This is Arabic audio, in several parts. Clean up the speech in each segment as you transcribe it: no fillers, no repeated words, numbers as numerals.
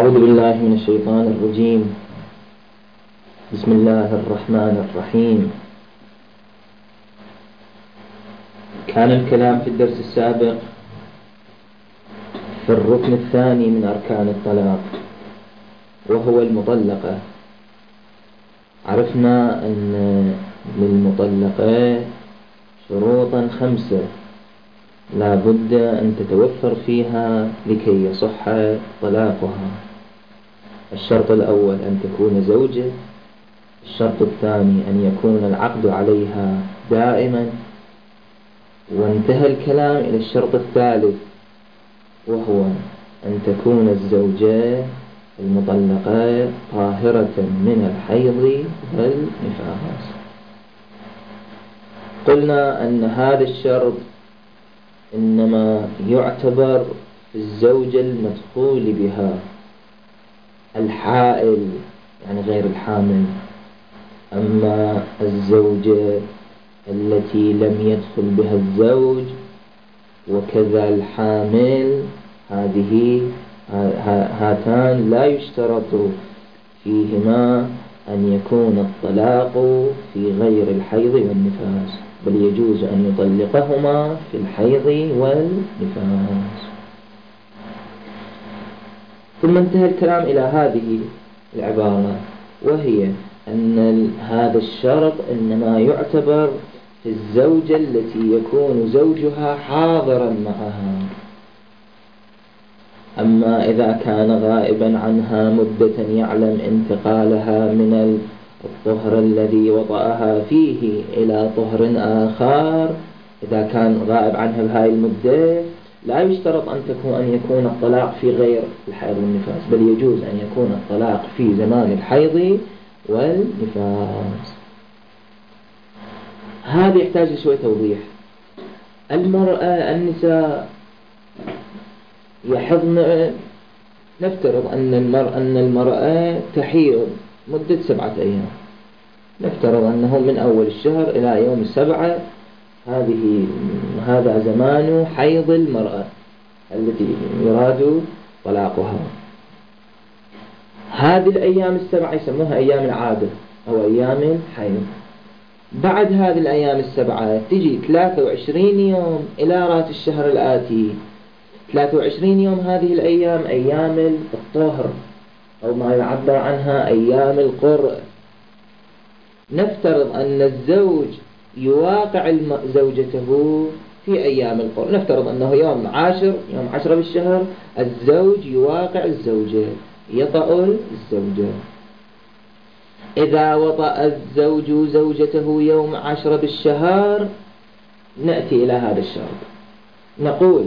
أعوذ بالله من الشيطان الرجيم. بسم الله الرحمن الرحيم. كان الكلام في الدرس السابق في الركن الثاني من أركان الطلاق وهو المطلقة. عرفنا أن للمطلقة شروطا 5 لا بد أن تتوفر فيها لكي يصح طلاقها. الشرط الأول أن تكون زوجة، الشرط الثاني أن يكون العقد عليها دائما، وانتهى الكلام إلى الشرط الثالث وهو أن تكون الزوجة المطلقة طاهرة من الحيض والنفاس. قلنا أن هذا الشرط إنما يعتبر في الزوجة المدخول بها، الحائل يعني غير الحامل. أما الزوجة التي لم يدخل بها الزوج وكذا الحامل، هاتان لا يشترط فيهما أن يكون الطلاق في غير الحيض والنفاس، بل يجوز أن يطلقهما في الحيض والنفاس. ثم انتهى الكلام إلى هذه العبارة، وهي أن هذا الشرط إنما يعتبر في الزوجة التي يكون زوجها حاضرا معها. أما إذا كان غائبا عنها مدة يعلم انتقالها من الطهر الذي وطأها فيه إلى طهر آخر، إذا كان غائب عنها بهاي المدة لا يشترط أن يكون الطلاق في غير الحيض والنفاس، بل يجوز أن يكون الطلاق في زمان الحيض والنفاس. هذا يحتاج شوية توضيح. النساء يحضن، نفترض أن المرأة تحيض مدة 7 أيام، نفترض أنه من أول الشهر إلى يوم 7، هذا زمان حيض المرأة التي يراد طلاقها. هذه الأيام 7 يسموها أيام العادة أو أيام الحيض. بعد هذه الأيام 7 تجي 23 يوم إلى رأس الشهر الآتي. 23 يوم هذه الأيام أيام الطهر أو ما يعبر عنها أيام القرء. نفترض أن الزوج يواقع زوجته في أيام القرء، نفترض أنه يوم 10 بالشهر الزوج يواقع الزوجة، يطأ الزوجة. إذا وطأ الزوج زوجته يوم 10 بالشهر نأتي إلى هذا الشرط، نقول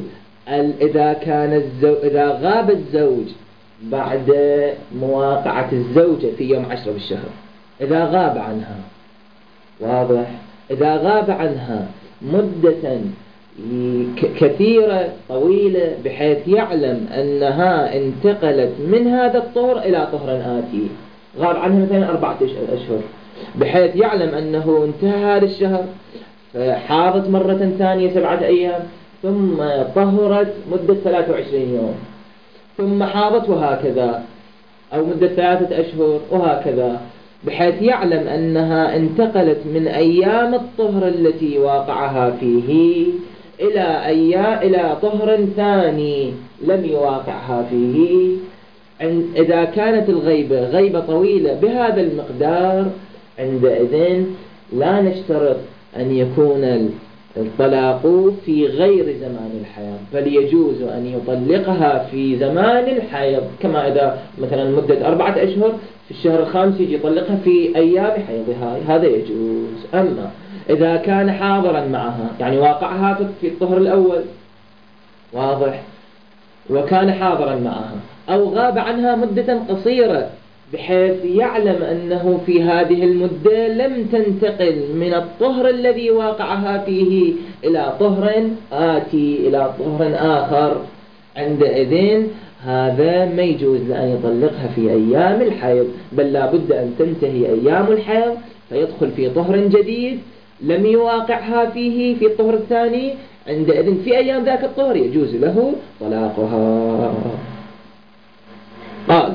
إذا غاب الزوج بعد مواقعة الزوجة في يوم 10 بالشهر، إذا غاب عنها، واضح، إذا غاب عنها مدة كثيرة طويلة بحيث يعلم أنها انتقلت من هذا الطهر إلى طهر آتي، غاب عنها مثلا 4 أشهر، بحيث يعلم أنه انتهى هذا الشهر، حاضت مرة ثانية 7 أيام، ثم طهرت مدة 23 يوم، ثم حاضت وهكذا، أو مدة 3 أشهر وهكذا، بحيث يعلم أنها انتقلت من أيام الطهر التي واقعها فيه إلى طهر ثاني لم يواقعها فيه. إذا كانت غيبة طويلة بهذا المقدار، عندئذ لا نشترط أن يكون الطلاق في غير زمان الحيض، بل يجوز أن يطلقها في زمان الحيض، كما إذا مثلا مدة 4 أشهر في الشهر الخامس يجي يطلقها في أيام حيضها، هذا يجوز. أما إذا كان حاضرا معها، يعني واقعها في الطهر الأول، واضح، وكان حاضرا معها، أو غاب عنها مدة قصيرة بحيث يعلم أنه في هذه المدة لم تنتقل من الطهر الذي واقعها فيه إلى طهر آتي، إلى طهر آخر، عندئذ هذا ما يجوز لأن يطلقها في أيام الحيض، بل لا بد أن تنتهي أيام الحيض فيدخل في طهر جديد لم يواقعها فيه في الطهر الثاني، عندئذ في أيام ذاك الطهر يجوز له طلاقها. قال: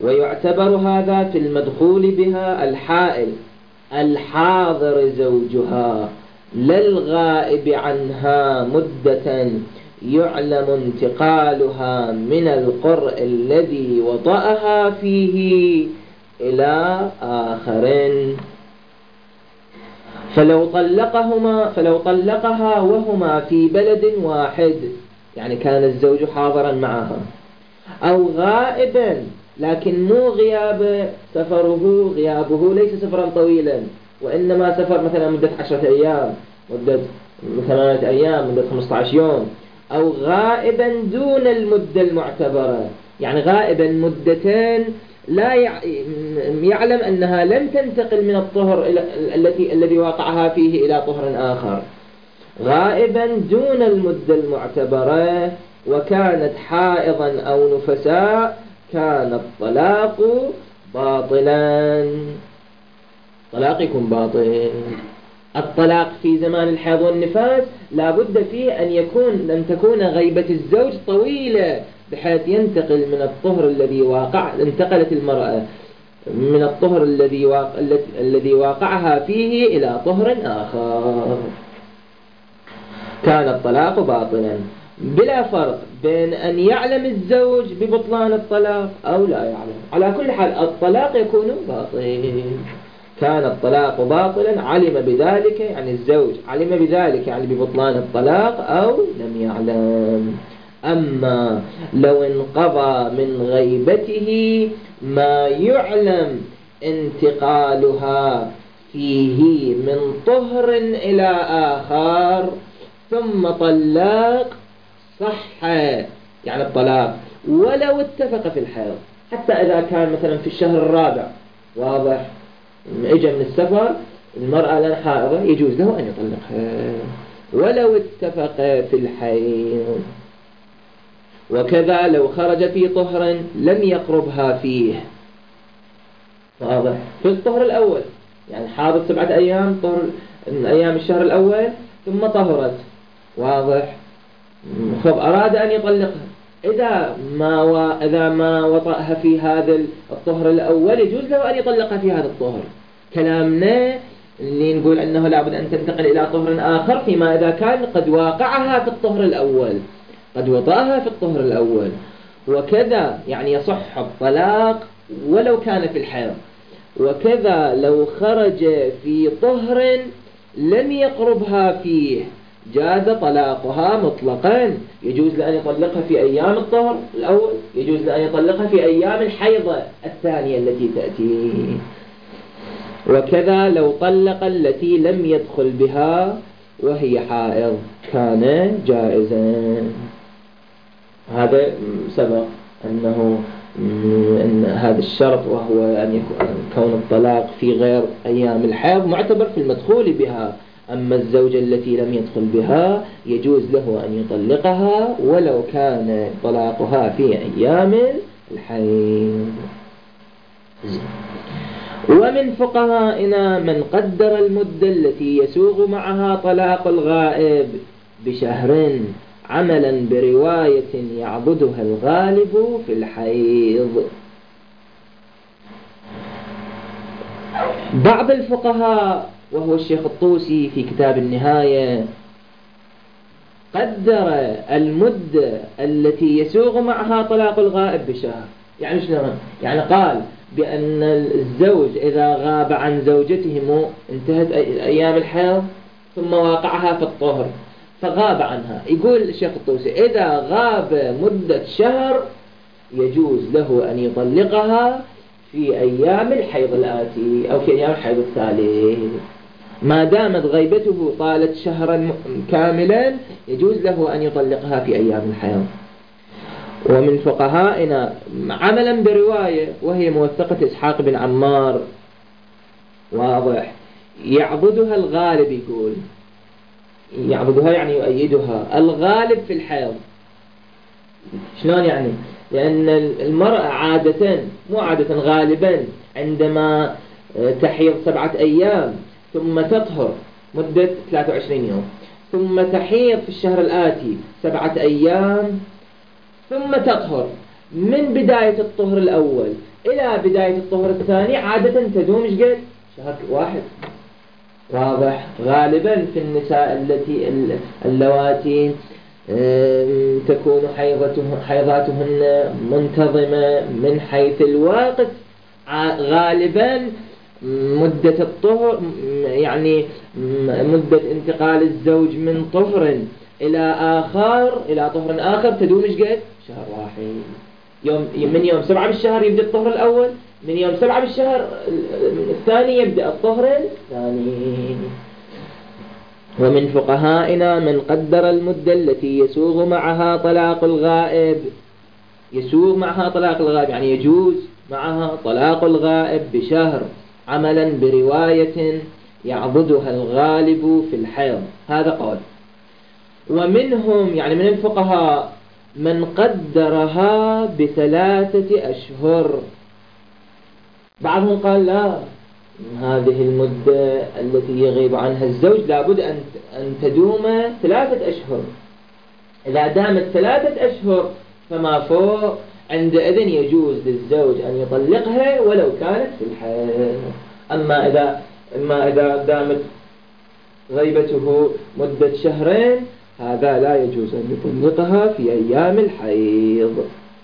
ويعتبر هذا في المدخول بها الحائل الحاضر زوجها للغائب عنها مدة يعلم انتقالها من القرء الذي وطأها فيه إلى آخر. فلو طلقها وهما في بلد واحد، يعني كان الزوج حاضرا معها، أو غائبا لكن مو غيابه ليس سفرا طويلا، وإنما سفر مثلا مدة 10 أيام، مدة 8 أيام، مدة 15 يوم، أو غائبا دون المدة المعتبرة، يعني غائبا مدتين لا يعلم أنها لن تنتقل من الطهر الذي وقعها فيه إلى طهر آخر، غائبا دون المدة المعتبرة، وكانت حائضا أو نفساء، كان الطلاق باطلا. طلاق يكون باطل. الطلاق في زمان الحيض والنفاس لا بد فيه أن تكون غيبة الزوج طويلة بحيث ينتقل من الطهر انتقلت المرأة من الطهر الذي واقعها فيه إلى طهر آخر. كان الطلاق باطلا، بلا فرق بين أن يعلم الزوج ببطلان الطلاق أو لا يعلم، على كل حال الطلاق يكون باطل. كان الطلاق باطلا، علم بذلك يعني الزوج علم بذلك يعني ببطلان الطلاق أو لم يعلم. أما لو انقضى من غيبته ما يعلم انتقالها فيه من طهر إلى آخر ثم طلاق، صح يعني الطلاق ولو اتفق في الحيض، حتى إذا كان مثلا في الشهر الرابع، واضح، اجى من السفر المرأة لن حائضة، يجوز له أن يطلقها ولو اتفق في الحيض. وكذا لو خرج في طهر لم يقربها فيه، واضح، في الطهر الأول، يعني حاضت 7 أيام طهر من أيام الشهر الأول ثم طهرت، واضح، فأراد أن يطلقها، إذا ما وطأها في هذا الطهر الأول يجوز له أن يطلقها في هذا الطهر. كلامنا اللي نقول أنه لابد أن تنتقل إلى طهر آخر فيما إذا كان قد واقعها في الطهر الأول، قد وطأها في الطهر الأول. وكذا يعني يصح الطلاق ولو كان في الحيض. وكذا لو خرج في طهر لم يقربها فيه جاز طلاقها مطلقا، يجوز لأن يطلقها في أيام الطهر الأول، يجوز لأن يطلقها في أيام الحيضة الثانية التي تأتي. وكذا لو طلق التي لم يدخل بها وهي حائض كان جائزا. هذا سبق أن هذا الشرط، وهو أن يكون الطلاق في غير أيام الحيض معتبر في المدخول بها. أما الزوجة التي لم يدخل بها يجوز له أن يطلقها ولو كان طلاقها في أيام الحيض. ومن فقهائنا من قدر المدة التي يسوغ معها طلاق الغائب بشهر، عملا برواية يعبدها الغالب في الحيض. بعض الفقهاء وهو الشيخ الطوسي في كتاب النهاية قدر المدة التي يسوغ معها طلاق الغائب بشهر. يعني شلون؟ يعني قال بأن الزوج إذا غاب عن زوجته انتهت أيام الحيض ثم واقعها في الطهر فغاب عنها، يقول الشيخ الطوسي إذا غاب مدة شهر يجوز له أن يطلقها في أيام الحيض الآتي أو في أيام الحيض التالي، ما دامت غيبته طالت شهرا كاملا يجوز له أن يطلقها في أيام الحيض. ومن فقهائنا عملا برواية وهي موثقة إسحاق بن عمار، واضح، يعبدها الغالب، يقول يعبدها يعني يؤيدها الغالب في الحيض. شلون يعني؟ لأن المرأة عادة، مو عادة، غالبا عندما تحيض 7 أيام ثم تطهر مدة 23 يوم، ثم تحيض في الشهر الآتي 7 أيام ثم تطهر، من بداية الطهر الأول إلى بداية الطهر الثاني عادة تدوم قد شهر واحد. واضح؟ غالبا في النساء اللواتي تكون حيضاتهن منتظمة من حيث الوقت، غالبا مدة الطهر يعني مدة انتقال الزوج من طهر إلى طهر آخر تدوم قد شهر واحد. من يوم 7 بالشهر يبدأ الطهر الأول، من يوم 7 بالشهر الثاني يبدأ الطهر الثاني. ومن فقهائنا من قدر المدة التي يسوغ معها طلاق الغائب. يسوغ معها طلاق الغائب يعني يجوز معها طلاق الغائب بشهر، عملا برواية يعضدها الغالب في الحيض. هذا قول. ومنهم يعني من الفقهاء من قدرها ب3 أشهر. بعضهم قال لا، هذه المدة التي يغيب عنها الزوج لابد أن تدوم 3 أشهر. إذا دامت 3 أشهر فما فوق عندئذ يجوز للزوج أن يطلقها ولو كانت في الحيض. أما إذا دامت غيبته مدة 2 شهر هذا لا يجوز أن يطلقها في أيام الحيض.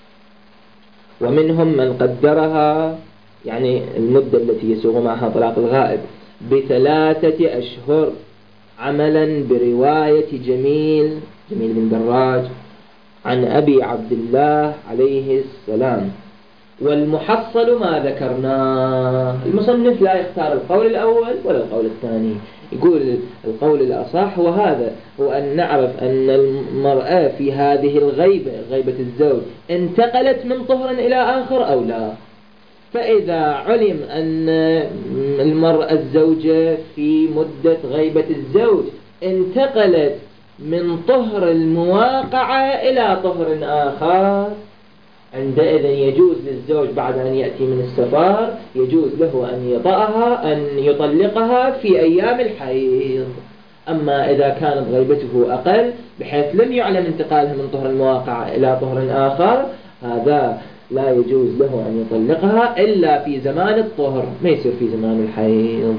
ومنهم من قدرها يعني المدة التي يسوغ معها طلاق الغائب ب3 أشهر، عملا برواية جميل بن دراج عن أبي عبد الله عليه السلام. والمحصل ما ذكرناه. المصنف لا يختار القول الأول ولا القول الثاني، يقول القول الأصح وهذا هو أن نعرف أن المرأة في هذه غيبة الزوج انتقلت من طهر إلى آخر أو لا. فإذا علم أن المرأة الزوجة في مدة غيبة الزوج انتقلت من طهر المواقعة إلى طهر آخر، عندئذ يجوز للزوج بعد أن يأتي من السفر يجوز له أن يطلقها في أيام الحيض. أما إذا كانت غيبته أقل بحيث لم يعلم انتقالها من طهر المواقعة إلى طهر آخر، هذا لا يجوز له أن يطلقها إلا في زمان الطهر، ما يصير في زمان الحيض.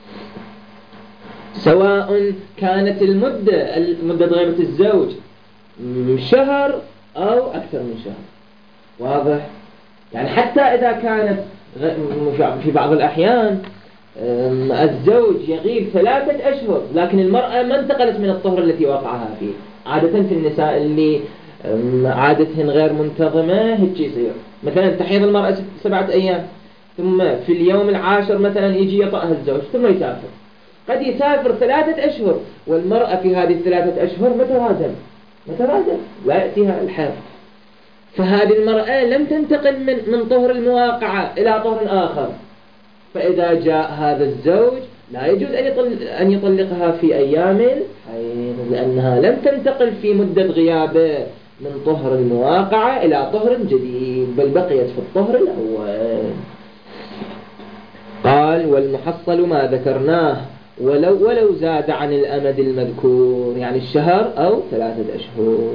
سواء كانت مدة غيبة الزوج 1 شهر أو أكثر من شهر. واضح؟ يعني حتى إذا كانت في بعض الأحيان الزوج يغيب 3 أشهر لكن المرأة ما انتقلت من الطهر التي وقعها فيه. عادة في النساء اللي عادتهن غير منتظمة هيك يصير، مثلا تحيض المرأة 7 أيام ثم في اليوم 10 مثلا يجي يطأها الزوج ثم يسافر. قد يسافر 3 أشهر والمرأة في هذه 3 أشهر مترادم لا يأتيها الحيض، فهذه المرأة لم تنتقل من طهر المواقعة إلى طهر آخر. فإذا جاء هذا الزوج لا يجوز أن يطلقها في أيام الحيض، لأنها لم تنتقل في مدة غيابه من طهر المواقعة إلى طهر جديد، بل بقيت في الطهر الأول. قال والمحصل ما ذكرناه ولو زاد عن الأمد المذكور، يعني 1 شهر أو 3 أشهر.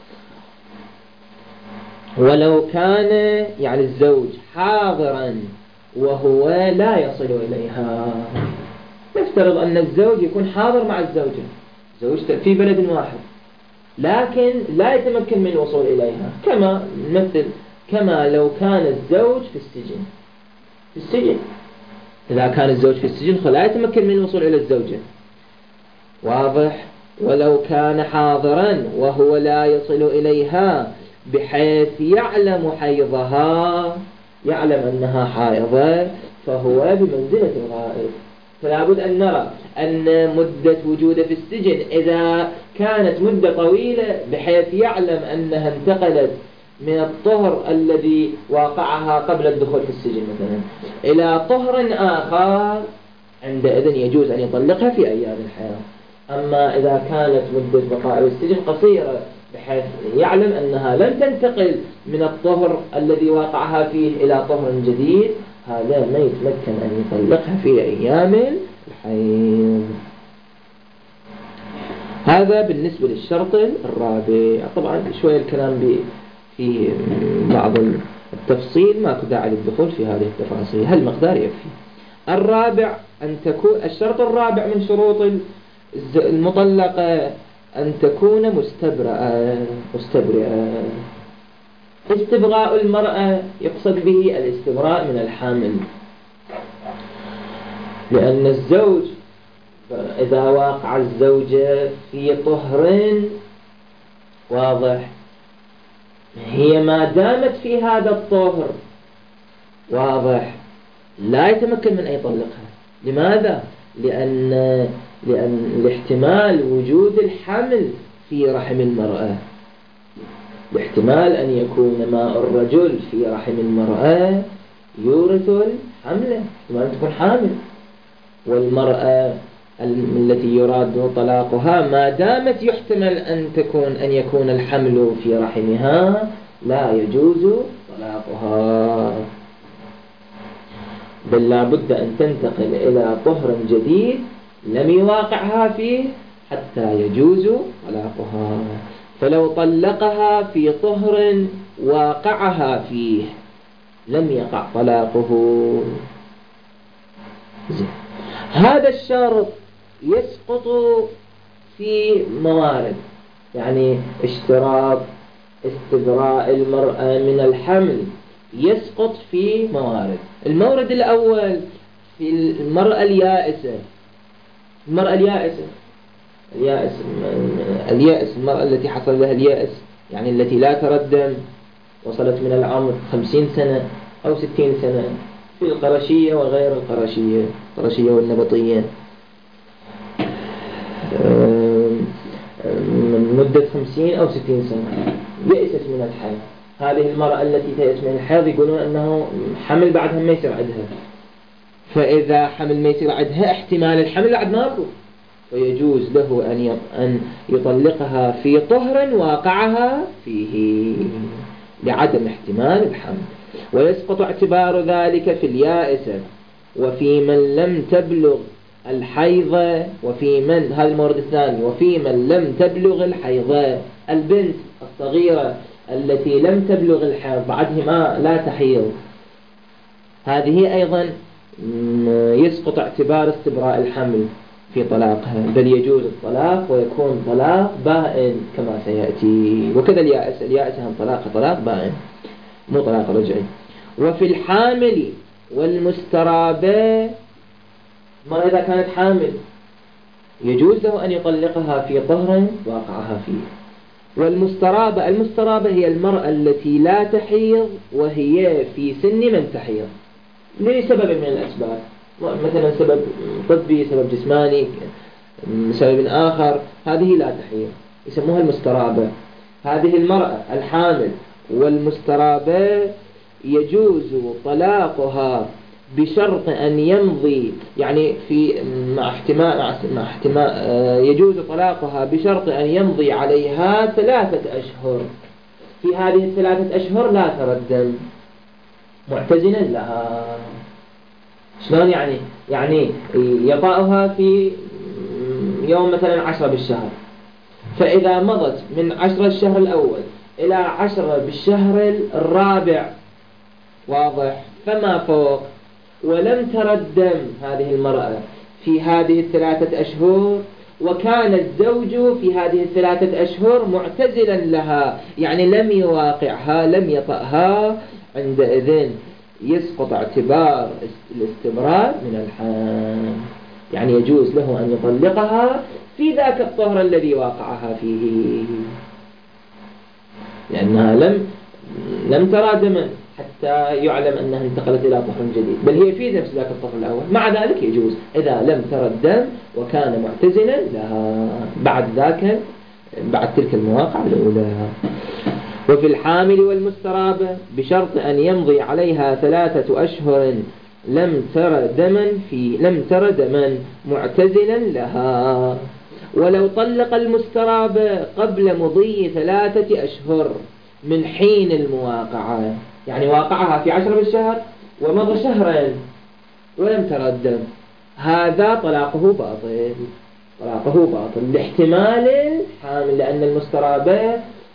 ولو كان يعني الزوج حاضرا وهو لا يصل إليها. نفترض أن الزوج يكون حاضر مع الزوجة، زوجته في بلد واحد لكن لا يتمكن من الوصول إليها، كما لو كان الزوج في السجن. إذا كان الزوج في السجن فلا يتمكن من الوصول إلى الزوجة. واضح؟ ولو كان حاضرا وهو لا يصل إليها بحيث يعلم حيضها، يعلم أنها حائضة، فهو بمنزلة الغائب. فلا بد أن نرى أن مدة وجوده في السجن إذا كانت مدة طويلة بحيث يعلم أنها انتقلت من الطهر الذي واقعها قبل الدخول في السجن مثلا إلى طهر آخر، عندئذ يجوز أن يطلقها في أيام الحياة. أما إذا كانت مدة بقاء السجن قصيرة بحيث يعلم أنها لن تنتقل من الطهر الذي واقعها فيه إلى طهر جديد، هذا ما يتمكن أن يطلقها في أيام الحيض. هذا بالنسبة للشرط الرابع. طبعا شوية الكلام في بعض التفصيل ماكو داعي للدخول في هذه التفاصيل، هالمقدار يكفي. الرابع أن تكون الشرط الرابع من شروط المطلقة أن تكون مستبرئة. استبراء المرأة يقصد به الاستبراء من الحمل، لأن الزوج إذا واقع الزوجة في طهر واضح، هي ما دامت في هذا الطهر واضح لا يتمكن من أن يطلقها. لماذا؟ لأن الاحتمال وجود الحمل في رحم المرأة، الاحتمال أن يكون ماء الرجل في رحم المرأة يورث الحمل، احتمال أن تكون حامل. والمرأة التي يراد طلاقها ما دامت يحتمل أن يكون الحمل في رحمها لا يجوز طلاقها، بل لا بد أن تنتقل إلى طهر جديد لم يواقعها فيه حتى يجوز طلاقها. فلو طلقها في طهر واقعها فيه لم يقع طلاقه. هذا الشرط يسقط في موارد، يعني اشتراط استبراء المرأة من الحمل يسقط في موارد. المورد الأول في المرأة اليائسة. المرأة اليائس، المرأة التي حصل لها اليأس، يعني التي لا تردم، وصلت من العمر 50 سنة أو 60 سنة في القرشية وغير القرشية، القرشية والنبطية، من مدة 50 أو 60 سنة يأست من الحيض. هذه المرأة التي تيأس من الحيض يقولون أنه حمل بعدها ما يصير عندها، فإذا حمل ما يصير عندها احتمال الحمل بعد ماكو، فيجوز له أن يطلقها في طهر واقعها فيه لعدم احتمال الحمل. ويسقط اعتبار ذلك في اليائسة وفي من لم تبلغ الحيض، وفي من، هذا المورد الثاني، وفي من لم تبلغ الحيض، البنت الصغيرة التي لم تبلغ الحيض بعدها ما لا تحيض، هذه أيضا يسقط اعتبار استبراء الحمل في طلاقها، بل يجوز الطلاق ويكون طلاق بائن كما سيأتي. وكذا اليائس هم طلاق بائن مو طلاق رجعي. وفي الحامل والمسترابة، ما إذا كانت حامل يجوز له أن يطلقها في طهر واقعها فيه. والمسترابة، المسترابة هي المرأة التي لا تحيض وهي في سن من تحيض لسبب من الأسباب، مثلا سبب طبي، سبب جسماني، سبب آخر، هذه لا تحيض، يسموها المسترابة. هذه المرأة الحامل والمسترابة يجوز طلاقها بشرط أن يمضي، يعني مع احتمال يجوز طلاقها بشرط أن يمضي عليها 3 أشهر. في هذه 3 أشهر لا تردم معتزلا لها. شلون يعني يطأها في يوم مثلا 10 بالشهر، فإذا مضت من 10 الشهر الأول إلى 10 بالشهر الرابع واضح فما فوق، ولم تردم هذه المرأة في هذه 3 أشهر، وكان الزوج في هذه 3 أشهر معتزلا لها، يعني لم يواقعها لم يطأها، عندئذ يسقط اعتبار الاستبراء من الحمل، يعني يجوز له أن يطلقها في ذاك الطهر الذي واقعها فيه، لأنها لم ترى دما حتى يعلم أنها انتقلت إلى طهر جديد، بل هي في نفس ذاك الطهر الأول. مع ذلك يجوز إذا لم ترى الدم وكان معتزلا لها بعد تلك المواقع الأولى. وفي الحامل والمسترابة بشرط أن يمضي عليها 3 أشهر لم تر دما معتزلا لها. ولو طلق المسترابة قبل مضي 3 أشهر من حين المواقعة، يعني واقعها في 10 بالشهر ومضى شهرين ولم تر الدم، هذا طلاقه باطل لاحتمال الحامل، لأن المسترابة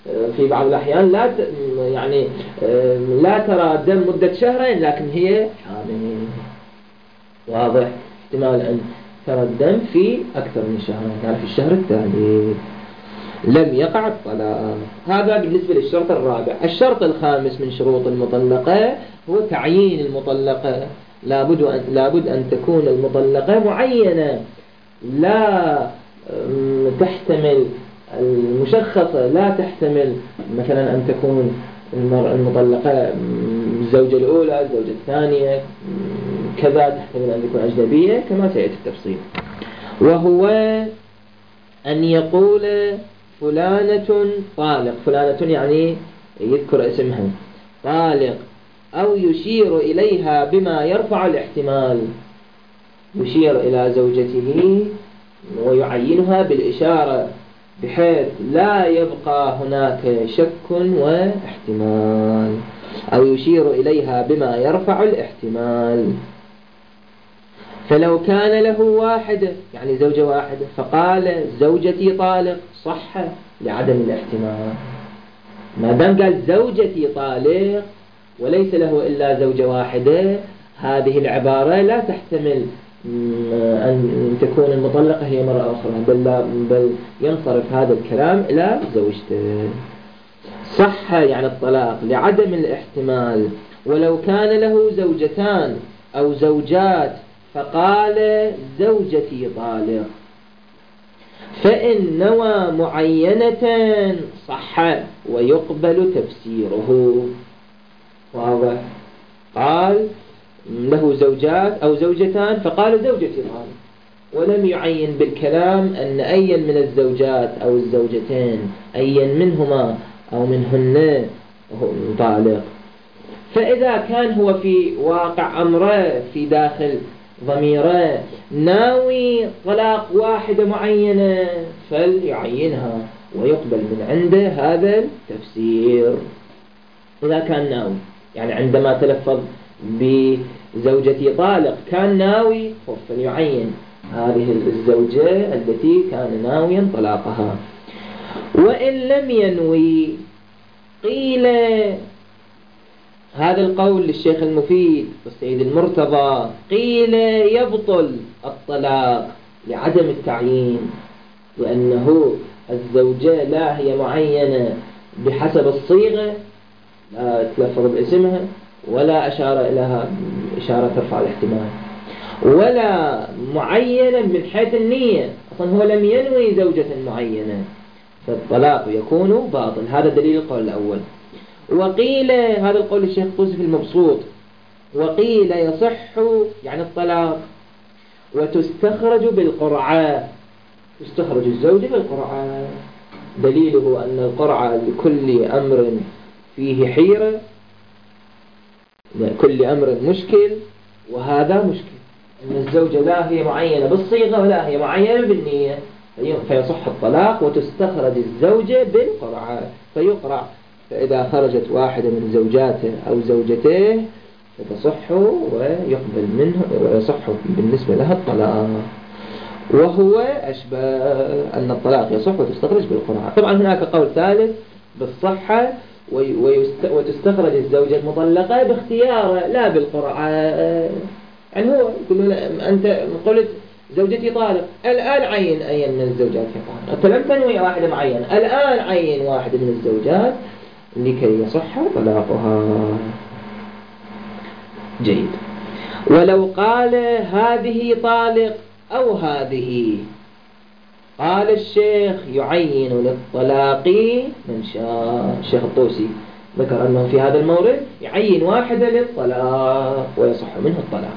في بعض الأحيان يعني لا ترى الدم مدة شهرين لكن هي حامل. واضح؟ احتمال أن ترى الدم في أكثر من شهرين، يعني في الشهر الثالث لم يقع الطلاق. هذا بالنسبة للشرط الرابع. الشرط الخامس من شروط المطلقة هو تعيين المطلقة. لابد أن تكون المطلقة معينة، لا تحتمل المشخصة، لا تحتمل مثلا أن تكون المرأة المطلقة الزوجة الأولى الزوجة الثانية كذا، تحتمل أن تكون أجنبية كما سيأتي التفصيل. وهو أن يقول فلانة طالق، فلانة يعني يذكر اسمها طالق، أو يشير إليها بما يرفع الاحتمال، يشير إلى زوجته ويعينها بالإشارة بحيث لا يبقى هناك شك واحتمال، أو يشير إليها بما يرفع الاحتمال. فلو كان له واحدة يعني زوجة واحدة فقال زوجتي طالق صح لعدم الاحتمال. ما دام قال زوجتي طالق وليس له إلا زوجة واحدة، هذه العبارة لا تحتمل أن تكون المطلقة هي مرة أخرى، بل ينصرف هذا الكلام إلى زوجته. صح يعني الطلاق لعدم الاحتمال. ولو كان له زوجتان أو زوجات فقال زوجتي طالق، فإن نوى معينة صح ويقبل تفسيره. واضح؟ قال له زوجات أو زوجتان فقال زوجتي طالق، ولم يعين بالكلام أن أي من الزوجات أو الزوجتين أي منهما أو منهن طالق. فإذا كان هو في واقع أمره في داخل ضميره ناوي طلاق واحدة معينة فليعينها ويقبل من عنده هذا التفسير. إذا كان ناوي يعني عندما تلفظ بزوجتي طالق كان ناوي فليعين هذه الزوجة التي كان ناويا طلاقها. وإن لم ينوي قيل، هذا القول للشيخ المفيد والسيد المرتضى، قيل يبطل الطلاق لعدم التعيين، لأنه الزوجة لا هي معينة بحسب الصيغة، لا تلفظ باسمها ولا أشار إليها إشارة ترفع الاحتمال، ولا معينة من حيث النية، أصلا هو لم ينوي زوجة معينة، فالطلاق يكون باطل. هذا دليل القول الأول. وقيل، هذا القول الشيخ طوسي في المبسوط، وقيل يصح يعني الطلاق وتستخرج بالقرعة، تستخرج الزوجة بالقرعة. دليله أن القرعة لكل أمر فيه حيرة، لكل أمر مشكل، وهذا مشكل أن الزوجة لا هي معينة بالصيغة ولا هي معينة بالنية، فيصح الطلاق وتستخرج الزوجة بالقرعة فيقرع، فإذا خرجت واحدة من زوجاته أو زوجته فتصح ويقبل منه ويصح بالنسبة لها الطلاق. وهو أشبه أن الطلاق يصح وتستخرج بالقرعة. طبعا هناك قول ثالث بالصحة وتستخرج الزوجة المطلقة باختياره لا بالقرعة. يعني هو يقول أنت قلت زوجتي طالق، الآن عين أي من الزوجات هي طالق، أنت لم تنوي واحدة معينة، الآن عين واحدة من الزوجات لكي يصح طلاقها. جيد. ولو قال هذه طالق أو هذه، قال الشيخ يعين للطلاق من شاء. الشيخ الطوسي ذكر أنه في هذا المورد يعين واحدة للطلاق ويصح منه الطلاق.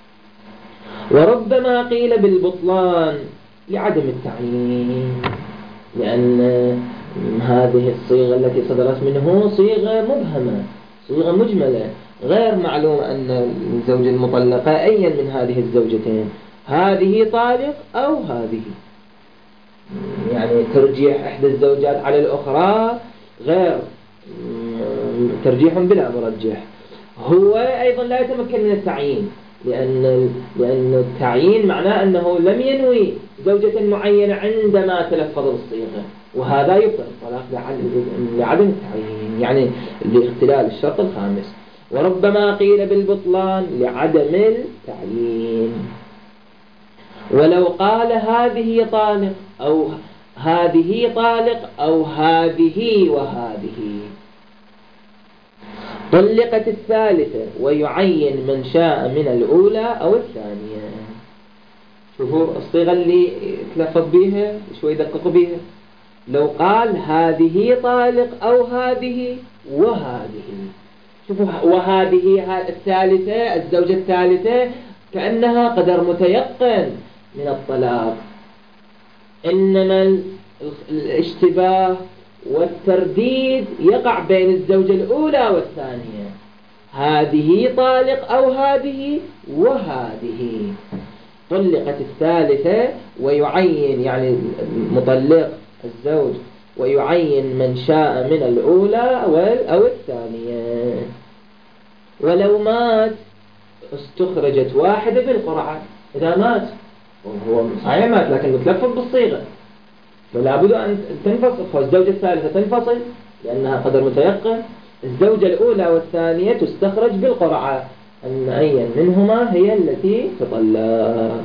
وربما قيل بالبطلان لعدم التعيين، لأن هذه الصيغة التي صدرت منه صيغة مبهمة، صيغة مجملة، غير معلوم أن الزوجة المطلقة أي من هذه الزوجتين، هذه طالق أو هذه، يعني ترجيح إحدى الزوجات على الأخرى غير ترجيح بلا مرجح. هو أيضا لا يتمكن من التعيين، لأن التعيين معناه أنه لم ينوي زوجة معينة عندما تلفظ بالصيغة، وهذا يبطل الطلاق لعدم التعيين، يعني لاختلال الشرط الخامس. وربما قيل بالبطلان لعدم التعيين. ولو قال هذه طالق أو هذه طالق أو هذه وهذه، طلقت الثالثة ويعين من شاء من الأولى أو الثانية. شوفوا الصيغة اللي تلفظ بيها شوي دققوا بيها. لو قال هذه طالق أو هذه وهذه، شوفوا وهذه الثالثة الزوجة الثالثة كأنها قدر متيقن من الطلاق، إنما الاشتباه والترديد يقع بين الزوجة الأولى والثانية. هذه طالق أو هذه وهذه، طلقت الثالثة ويعين يعني مطلق الزوج ويعين من شاء من الأولى أو الثانية. ولو مات استخرجت واحدة بالقرعة. إذا مات هو صحيح مات لكن متلفظ بالصيغة، فلا بد أن تنفصل، فالزوجة الثالثة تنفصل لأنها قدر متيقن. الزوجة الأولى والثانية تستخرج بالقرعة أن أي منهما هي التي تطلق.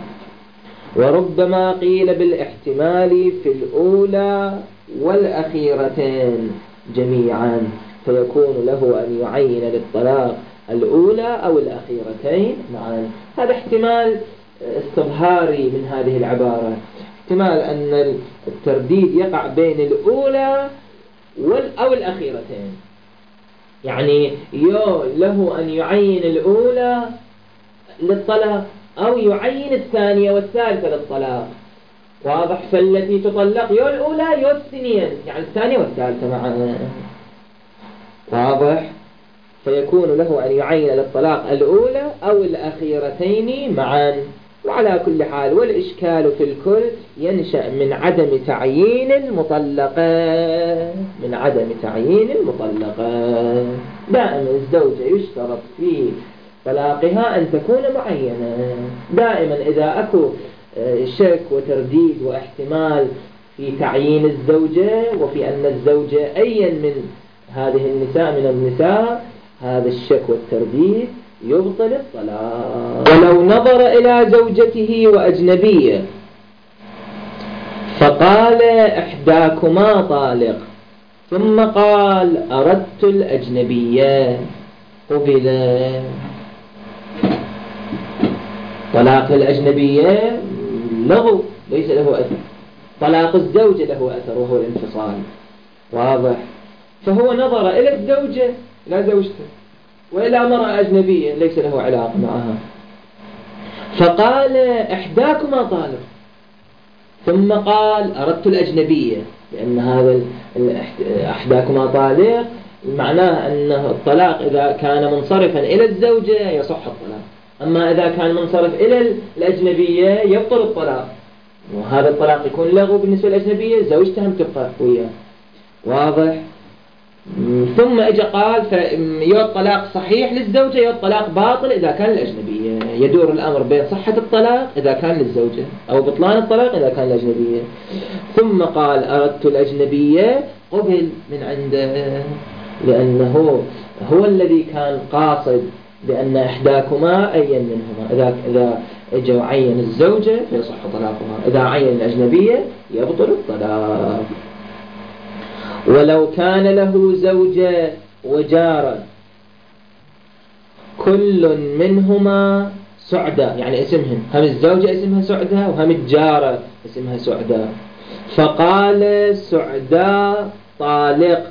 وربما قيل بالاحتمال في الأولى والأخيرتين جميعا، فيكون له أن يعين للطلاق الأولى أو الأخيرتين معا. هذا احتمال استظهاري من هذه العبارة، احتمال أن الترديد يقع بين الأولى أو الأخيرتين، يعني له أن يعين الأولى للطلاق أو يعين الثانية والثالثة للطلاق. واضح؟ فالتي تطلق الأولى الثانية، يعني الثانية والثالثة معا. واضح؟ فيكون له أن يعين للطلاق الأولى أو الأخيرتين معا. وعلى كل حال والإشكال في الكل ينشأ من عدم تعيين المطلقة، من عدم تعيين المطلقة. دائما الزوجة يشترط في طلاقها أن تكون معينة. دائما إذا أكو شك وترديد واحتمال في تعيين الزوجة وفي أن الزوجة أي من هذه النساء من النساء، هذا الشك والترديد يبطل الطلاق. ولو نظر إلى زوجته وأجنبية فقال إحداكما طالق، ثم قال أردت الأجنبية، قبل. طلاق الأجنبية لغو ليس له أثر، طلاق الزوجة له أثر وهو الانفصال. واضح؟ فهو نظر إلى الزوجة لا زوجته وإلى مرأة أجنبية ليس له علاقة معها، فقال إحداكما طالق، ثم قال أردت الأجنبية، لأن هذا إحداكما طالق معناه أن الطلاق إذا كان منصرفا إلى الزوجة يصح الطلاق، أما إذا كان منصرف إلى الأجنبية يبطل الطلاق، وهذا الطلاق يكون لغو بالنسبة للأجنبية، زوجتها تبقى وياه. واضح؟ ثم اجى قال يا الطلاق صحيح للزوجة يا الطلاق باطل إذا كان الأجنبية. يدور الأمر بين صحة الطلاق إذا كان للزوجة أو بطلان الطلاق إذا كان الأجنبية. ثم قال أردت الأجنبية، قبل من عنده، لأنه هو الذي كان قاصد بأن إحداكما أي منهما. إذا اجى وعين الزوجة فيصح طلاقها، إذا عين الأجنبية يبطل الطلاق. ولو كان له زوجة وجارة كل منهما سعدة، يعني اسمهن هم الزوجة اسمها سعدة وهم الجارة اسمها سعدة، فقال سعدة طالق،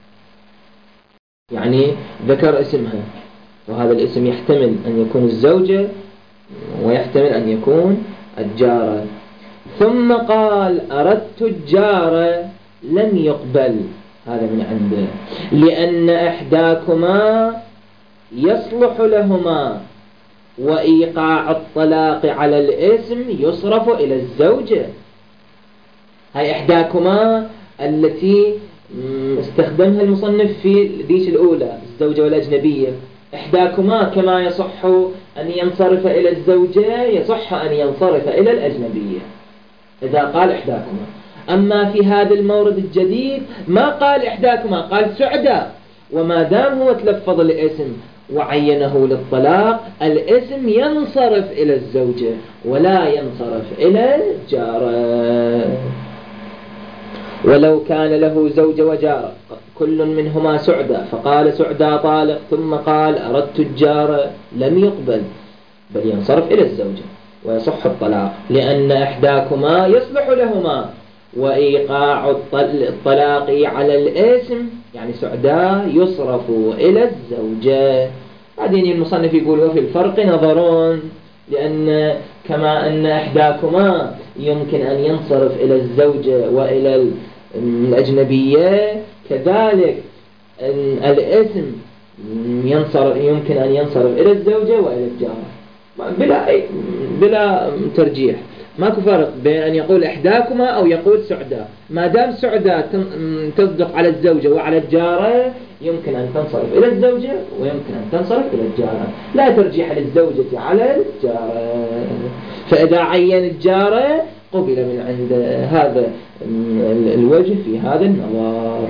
يعني ذكر اسمها، وهذا الاسم يحتمل أن يكون الزوجة ويحتمل أن يكون الجارة. ثم قال أردت الجارة، لم يقبل هذا من عنده، لأن إحداكما يصلح لهما وإيقاع الطلاق على الاسم يصرف إلى الزوجة. هاي إحداكما التي استخدمها المصنف في ذيش الأولى الزوجة والأجنبية. إحداكما كما يصح أن ينصرف إلى الزوجة يصح أن ينصرف إلى الأجنبية إذا قال إحداكما. أما في هذا المورد الجديد ما قال إحداكما، قال سعداء، وما دام هو تلفظ الاسم وعينه للطلاق الاسم ينصرف إلى الزوجة ولا ينصرف إلى الجارة. ولو كان له زوجة وجارة كل منهما سعداء فقال سعداء طالق ثم قال أردت الجارة لم يقبل، بل ينصرف إلى الزوجة ويصح الطلاق، لأن إحداكما يصلح لهما، وإيقاع الطلاق على الاسم يعني سعداء يصرف إلى الزوجة. بعدين المصنف يقول وفي الفرق نظرون، لأن كما أن إحداكما يمكن أن ينصرف إلى الزوجة وإلى الأجنبية كذلك الاسم يمكن أن ينصرف إلى الزوجة وإلى الجارة بلا ترجيح. ماكو فرق بين أن يقول إحداكما أو يقول سعداء، ما دام سعداء تصدق على الزوجة وعلى الجارة يمكن أن تنصرف إلى الزوجة ويمكن أن تنصرف إلى الجارة، لا ترجيح للزوجة على الجارة. فإذا عين الجارة قبل من عند هذا الوجه في هذا النظر.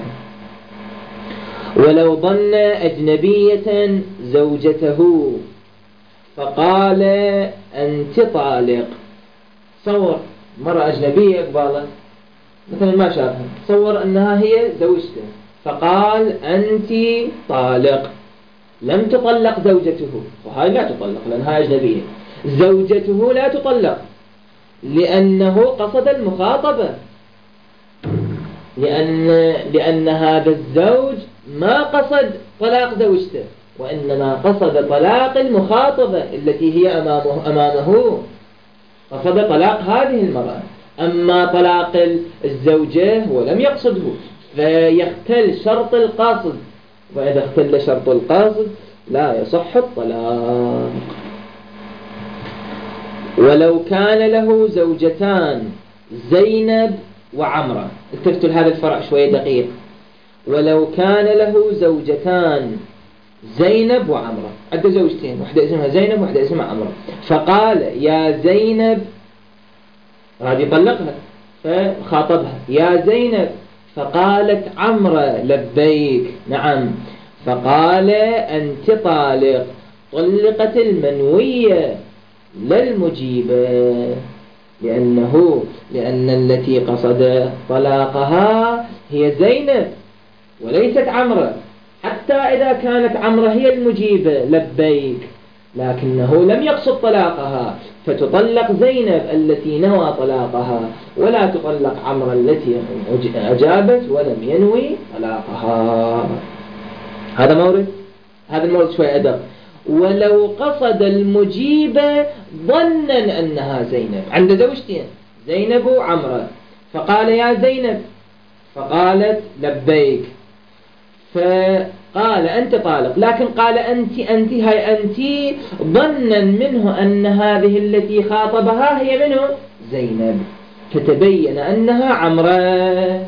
ولو ظن أجنبية زوجته فقال أنت طالق، تصور مرة أجنبية قبالة مثلا ما شافها، تصور أنها هي زوجته فقال أنت طالق، لم تطلق زوجته، وهاي لا تطلق لأنها أجنبية. زوجته لا تطلق لأنه قصد المخاطبة، لأن هذا الزوج ما قصد طلاق زوجته وإنما قصد طلاق المخاطبة التي هي أمامه، قصد طلاق هذه المرأة. أما طلاق الزوجة هو لم يقصده فيختل شرط القاصد، وإذا اختل شرط القاصد لا يصح الطلاق. ولو كان له زوجتان زينب وعمرة، التفتوا لهذا الفرع شوية دقيق. ولو كان له زوجتان زينب وعمرة، عنده زوجتين، واحدة اسمها زينب واحدة اسمها عمرة، فقال يا زينب، راد يطلقها فخاطبها يا زينب، فقالت عمرة لبيك نعم، فقال أنت طالق، طلقت المنوية لا المجيبة، لأن التي قصد طلاقها هي زينب وليست عمرة، حتى إذا كانت عمرة هي المجيبة لبيك، لكنه لم يقصد طلاقها فتطلق زينب التي نوى طلاقها، ولا تطلق عمرة التي أجابت ولم ينوي طلاقها. هذا المورد شوي أدق. ولو قصد المجيبة ظنا أنها زينب، عند زوجتين زينب وعمرة، فقال يا زينب، فقالت لبيك، فقال أنت طالق، لكن قال أنت هاي أنت ظنا منه أن هذه التي خاطبها هي منه زينب، فتبين أنها عمرة.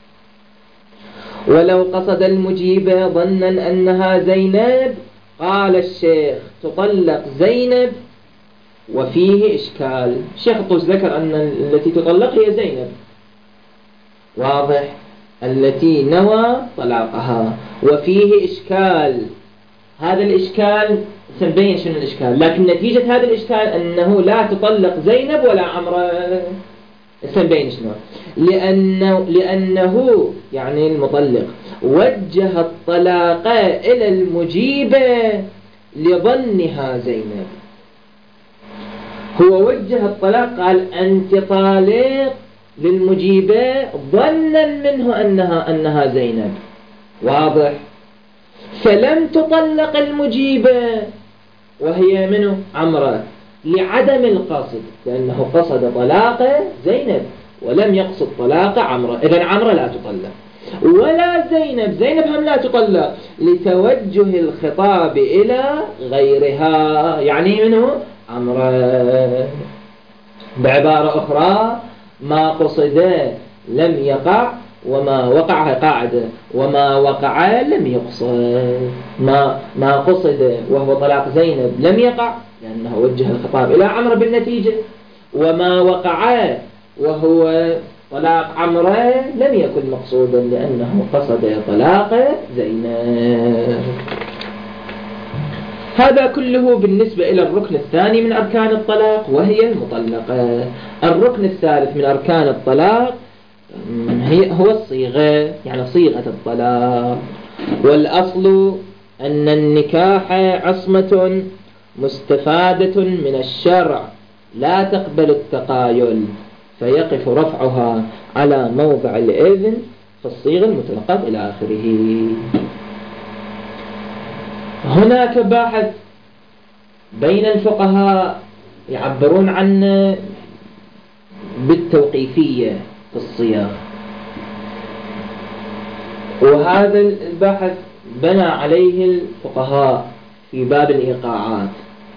ولو قصد المجيبة ظنا أنها زينب، قال الشيخ تطلق زينب وفيه إشكال. الشيخ الطوس ذكر أن التي تطلق هي زينب، واضح، التي نوى طلاقها، وفيه إشكال. هذا الإشكال سنبين شنو الإشكال، لكن نتيجة هذا الإشكال أنه لا تطلق زينب ولا عمرة. سنبين شنو، لأنه يعني المطلق وجه الطلاق إلى المجيبة لظنها زينب، هو وجه الطلاق قال أنت طالق للمجيبة ظنا منه أنها زينب، واضح، فلم تطلق المجيبة وهي منه عمرة لعدم القصد، لأنه قصد طلاق زينب ولم يقصد طلاق عمرة، إذن عمرة لا تطلق ولا زينب هم لا تطلق، لتوجه الخطاب إلى غيرها، يعني منه عمرة. بعبارة أخرى ما قصد لم يقع، وما وقع قاعدة، وما وقع لم يقصد. ما قصد وهو طلاق زينب لم يقع لأنه وجه الخطاب إلى عمرو بالنتيجة، وما وقع وهو طلاق عمرو لم يكن مقصودا لأنه قصد طلاق زينب. هذا كله بالنسبة إلى الركن الثاني من أركان الطلاق وهي المطلقة. الركن الثالث من أركان الطلاق هو الصيغة، يعني صيغة الطلاق. والأصل أن النكاح عصمة مستفادة من الشرع لا تقبل التقايل، فيقف رفعها على موضع الإذن في الصيغة المطلقات إلى آخره. هناك باحث بين الفقهاء يعبرون عنه بالتوقيفية في الصيغ، وهذا البحث بنى عليه الفقهاء في باب الإيقاعات.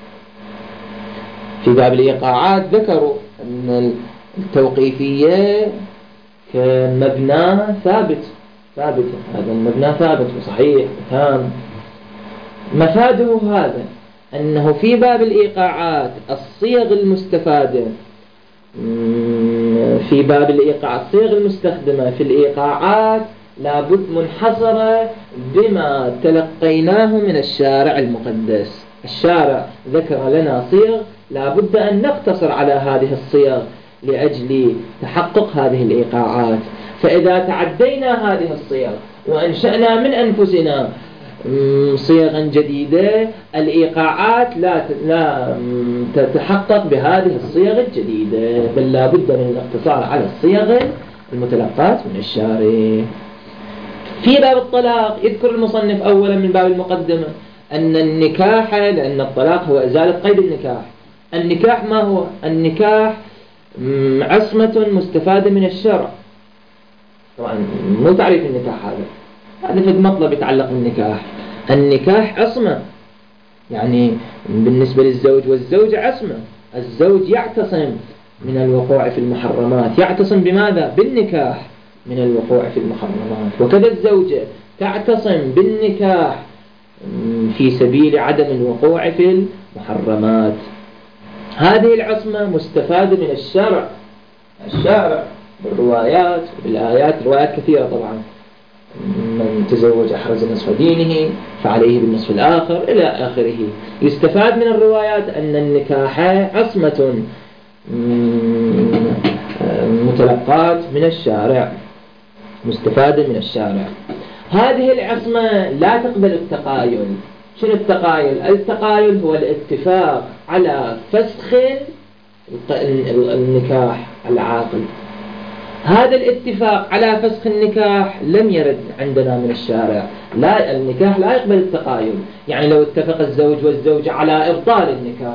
في باب الإيقاعات ذكروا أن التوقيفية كمبنى ثابت، هذا المبنى ثابت وصحيح وتام. مفاده هذا أنه في باب الإيقاعات الصيغ المستفادة في باب الإيقاع، الصيغ المستخدمة في الإيقاعات لابد منحصرة بما تلقيناه من الشارع المقدس. الشارع ذكر لنا صيغ لابد أن نقتصر على هذه الصيغ لأجل تحقق هذه الإيقاعات. فإذا تعدينا هذه الصيغ وأنشأنا من أنفسنا صيغا جديدة، الإيقاعات لا تتحقق بهذه الصيغ الجديدة، بل لا بد من الاقتصار على الصيغ المتلقاة من الشارع. في باب الطلاق يذكر المصنف أولا من باب المقدمة أن النكاح، لأن الطلاق هو إزالة قيد النكاح. النكاح ما هو؟ النكاح عصمة مستفادة من الشرع. طبعا مو تعريف النكاح هذا في المطلب يتعلق بالنكاح. النكاح عصمة، يعني بالنسبة للزوج والزوجة عصمة. الزوج يعتصم من الوقوع في المحرمات، يعتصم بماذا؟ بالنكاح من الوقوع في المحرمات. وكذا الزوجة تعتصم بالنكاح في سبيل عدم الوقوع في المحرمات. هذه العصمة مستفادة من الشرع. الشارع بالروايات وبالآيات، روايات كثيرة طبعا، من تزوج أحرز نصف دينه فعليه بالنصف الآخر إلى آخره. يستفاد من الروايات أن النكاح عصمة متلقات من الشارع، مستفادة من الشارع. هذه العصمة لا تقبل التقايل. شنو التقايل؟ التقايل هو الاتفاق على فسخ النكاح العاقل. هذا الاتفاق على فسخ النكاح لم يرد عندنا من الشارع. لا، النكاح لا يقبل التقايل. يعني لو اتفق الزوج والزوجة على إبطال النكاح،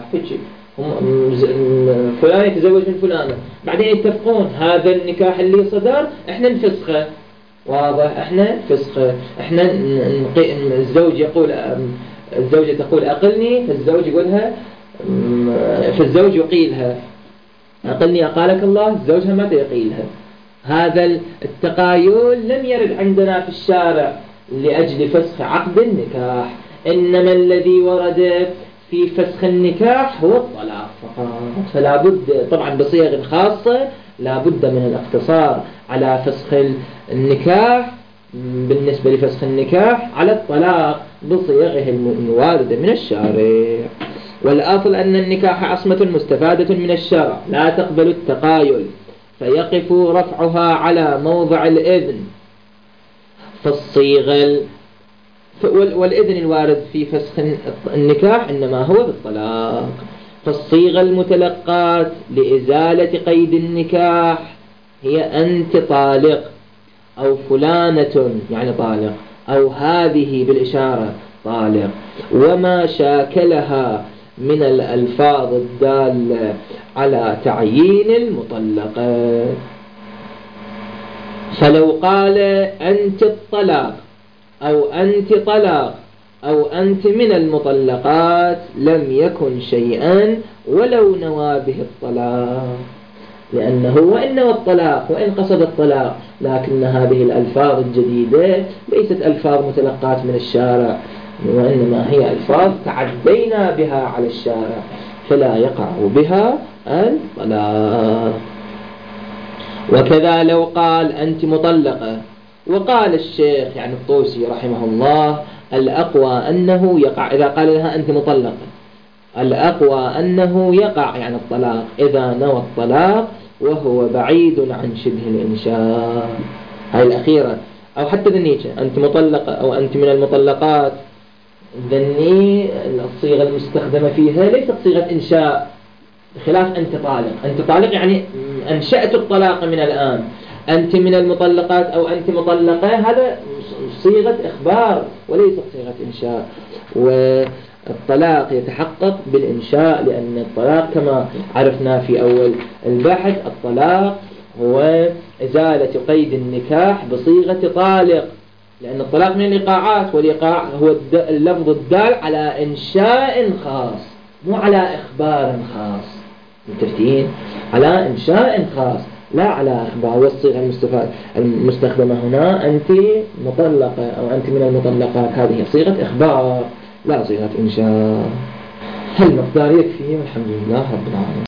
فلان يتزوج من فلانة، بعدين يتفقون هذا النكاح اللي صدر احنا نفسخه، واضح، احنا نفسخه، احنا الزوج يقول، الزوجة تقول أقلني، فالزوج يقولها، فالزوج يقيلها أقلني أقالك الله، زوجها ما يقيلها. هذا التقايل لم يرد عندنا في الشارع لأجل فسخ عقد النكاح، إنما الذي ورد في فسخ النكاح هو الطلاق فقط. فلا بد طبعا بصيغ خاصة، لا بد من الاقتصار على فسخ النكاح بالنسبة لفسخ النكاح على الطلاق بصيغه الواردة من الشارع. والأصل أن النكاح عصمة مستفادة من الشرع لا تقبل التقايل، فيقف رفعها على موضع الإذن فالصيغة، والإذن الوارد في فسخ النكاح إنما هو بالطلاق. فالصيغة المتلقات لإزالة قيد النكاح هي أنت طالق، أو فلانة يعني طالق، أو هذه بالإشارة طالق، وما شاكلها من الألفاظ الدالة على تعيين المطلقة. فلو قال أنت الطلاق أو أنت طلاق أو أنت من المطلقات لم يكن شيئا ولو نوى به الطلاق، لأنه وإن نوى الطلاق وإن قصد الطلاق، لكن هذه الألفاظ الجديدة ليست ألفاظ متلقات من الشارع، وإنما هي ألفاظ تعدينا بها على الشارع، فلا يقع بها الطلاق. وكذا لو قال أنت مطلقة، وقال الشيخ يعني الطوسي رحمه الله الأقوى أنه يقع إذا قال لها أنت مطلقة، الأقوى أنه يقع يعني الطلاق إذا نوى الطلاق وهو بعيد عن شبه الإنشاء. هاي الأخيرة. أو حتى ذنيك أنت مطلقة أو أنت من المطلقات، ذني الصيغة المستخدمة فيها ليست صيغة إنشاء، بخلاف أنت طالق. أنت طالق يعني أنشأت الطلاق من الآن. أنت من المطلقات أو أنت مطلقة، هذا صيغة إخبار وليست صيغة إنشاء. والطلاق يتحقق بالإنشاء، لأن الطلاق كما عرفنا في أول البحث الطلاق هو إزالة قيد النكاح بصيغة طالق، لأن الطلاق من الإيقاعات، والإيقاع هو اللفظ الدال على إنشاء خاص مو على إخبار خاص. متفقين؟ على إنشاء خاص لا على إخبار. والصيغة المستخدمة هنا أنت مطلقة أو أنت من المطلقات، هذه صيغة إخبار لا صيغة إنشاء. هالمقدار يكفي والحمد لله رب العالمين.